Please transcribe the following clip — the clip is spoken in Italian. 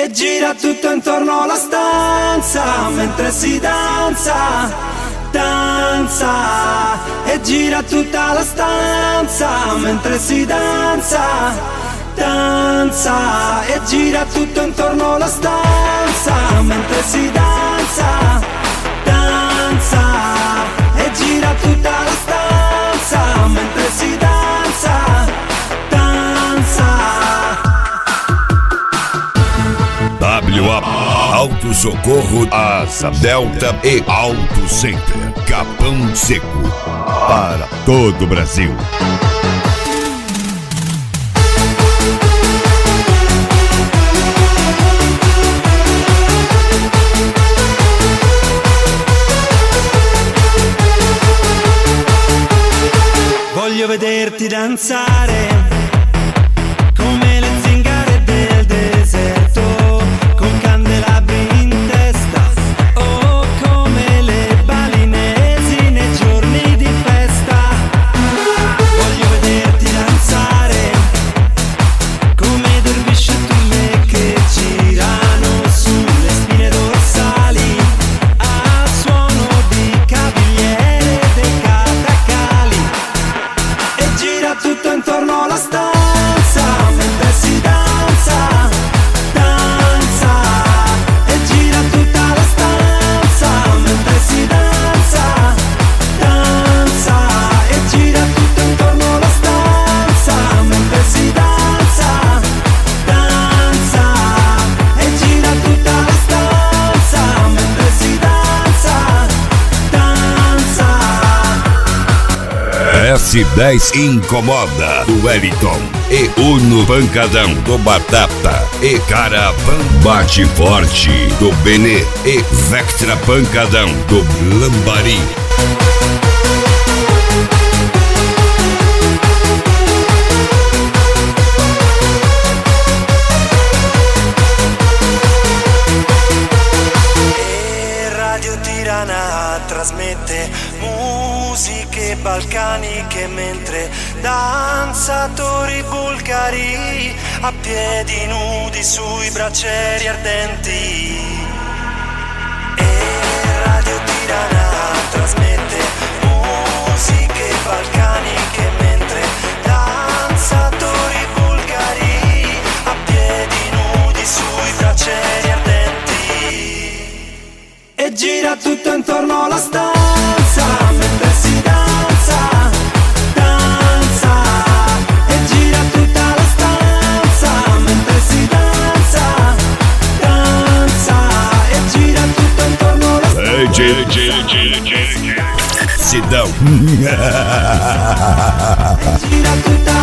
E gira tutto intorno alla stanza mentre si danza, danza. E gira tutta la stanza mentre si danza, danza. E gira tutto intorno alla stanza mentre si danza, danza. E gira tutta la stanza mentre si danza, danza. WA Auto Socorro, Asa Delta e Auto Center, Capão Seco, para todo o Brasil. Voglio vederti danzare come le zingare del deserto, con candelabri in testa, o come le balinesi nei giorni di festa. Voglio vederti danzare come dervisci e turme che girano sulle spine dorsali al suono di cavigliere dei catacali. E gira tutto intorno alla stanza mentre si danza, danza. E gira tutta la stanza mentre si danza, danza. E gira tutto intorno alla stanza mentre si danza, danza. E gira tutta la stanza mentre si danza, danza. S10 Incomoda do Wellington e Uno Pancadão do Batata e Caravan Bate Forte do Benê e Vectra Pancadão do Lambari. E Radio Tirana trasmette musiche balcaniche mentre danzatori bulgari a piedi nudi sui braccieri ardenti. E Radio Tirana trasmette musiche balcaniche mentre danzatori bulgari a piedi nudi sui braccieri ardenti. E gira tutto intorno alla stanza mentre si danza, danza. E gira tutta la stanza mentre si danza, danza. E gira tutto intorno alla stanza. Sidão. E gira tutta